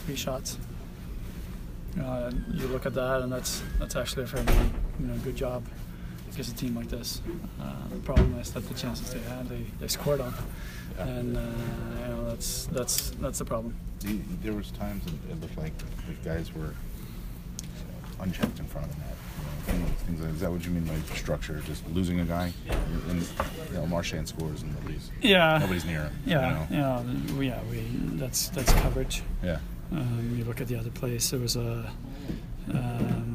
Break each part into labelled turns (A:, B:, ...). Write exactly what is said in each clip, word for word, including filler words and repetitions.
A: three shots. Uh, you look at that, and that's that's actually a fairly you know good job against a team like this. Uh, the problem is that the chances they had, they, they scored on,
B: Yeah.
A: and uh, you know that's that's that's the problem.
B: There was times it looked like the guys were unchecked in front of the net. You know, things like, is that what you mean by structure? Just losing a guy, and you know, Marchand scores and nobody's
A: Yeah,
B: nobody's near him.
A: Yeah,
B: you know?
A: you know, we, yeah, we that's that's coverage.
B: Yeah.
A: Um, you look at the other place. There was a. Um,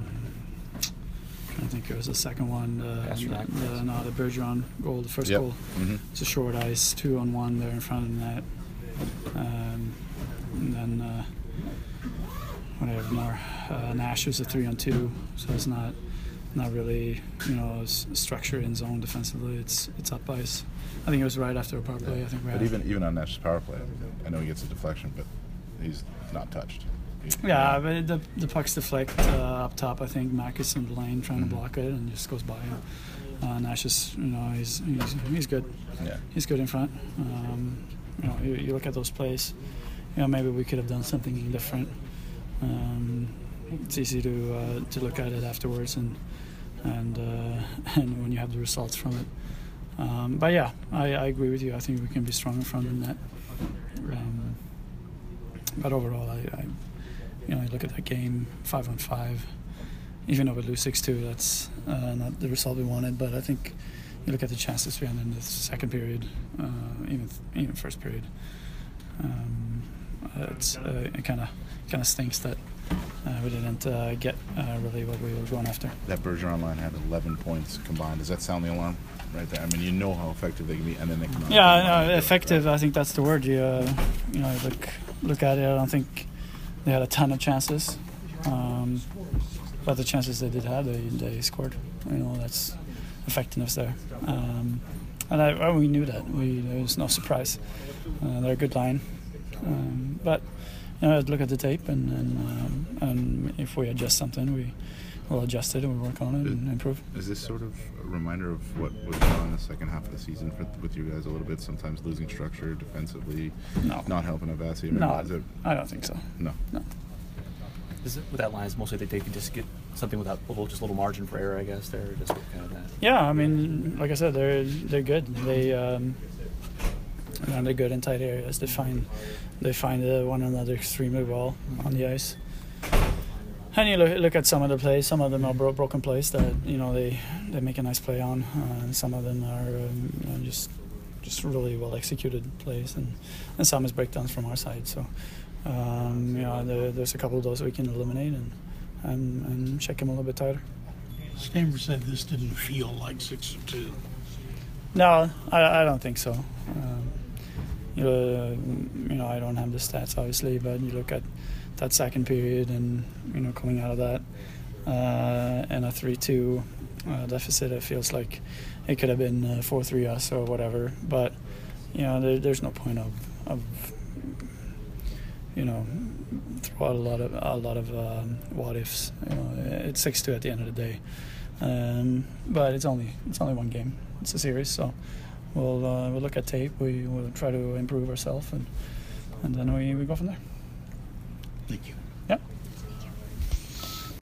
A: I think it was the second one. Uh, the, no, the Bergeron goal, the first
B: yep.
A: goal.
B: Mm-hmm.
A: It's a short ice, two on one there in front of the net. Um, and then uh, whatever more. Uh, Nash was a three on two, so it's not not really you know structure in zone defensively. It's it's up ice. I think it was right after a power play.
B: Yeah.
A: I think.
B: But even even on Nash's power play, I know he gets a deflection, but he's not touched. He,
A: yeah, but the the puck's deflect uh, up top. I think Mack is in the lane trying
B: mm-hmm.
A: to block it and just goes by him. Uh, Nash is you know he's he's he's good.
B: Yeah.
A: He's good in front. Um, you know you, you look at those plays. You know maybe we could have done something different. Um, it's easy to uh, to look at it afterwards and and uh, and when you have the results from it. Um, but yeah, I, I agree with you. I think we can be strong in front of the net. Um, but overall, I, I you know I look at that game five on five. Even though we lose six two, that's uh, not the result we wanted. But I think you look at the chances we had in the second period, uh, even even first period. Um, it's uh, it kind of kind of stinks that uh, we didn't uh, get uh, really what we were going after.
B: That Bergeron line had eleven points combined. Does that sound the alarm right there? I mean, you know how effective they can be, and then they come out.
A: Yeah, no, effective. Right? I think that's the word. You uh, you know look look at it. I don't think they had a ton of chances, um, but the chances they did have, they they scored. You know that's effectiveness there, um, and I, well, we knew that. We there was no surprise. Uh, they're a good line, um, but. You know, look at the tape, and and, um, and if we adjust something, we will adjust it and we work on it and improve.
B: Is this sort of a reminder of what was going on in the second half of the season for, with you guys a little bit? Sometimes losing structure defensively,
A: no.
B: not helping Avasi.
A: No,
B: is it,
A: I don't think so.
B: No,
A: no.
C: Is it with that line? Is mostly that they can just get something without a little, just a little margin for error, I guess. They're just kind of that.
A: Yeah, I mean, like I said, they're they're good. They. Um, And they're good in tight areas. They find they find uh, one another extremely well on the ice. And you look, look at some of the plays. Some of them are bro- broken plays that you know they, they make a nice play on, uh, and some of them are um, you know, just just really well executed plays, and, and some is breakdowns from our side. So um, you know there, there's a couple of those we can eliminate and and, and check them a little bit tighter.
D: Stammer said this didn't feel like six to two.
A: No, I, I don't think so. Um, you know, you know, I don't have the stats obviously, but you look at that second period, and you know, coming out of that uh, and a three two uh, deficit, it feels like it could have been uh, four three us or whatever. But you know, there, there's no point of, of you know, throw out a lot of a lot of um, what ifs. You know, it's six two at the end of the day, um, but it's only it's only one game. It's a series, so we'll uh, we'll look at tape. We will try to improve ourselves, and and then we, we go from there.
D: Thank you.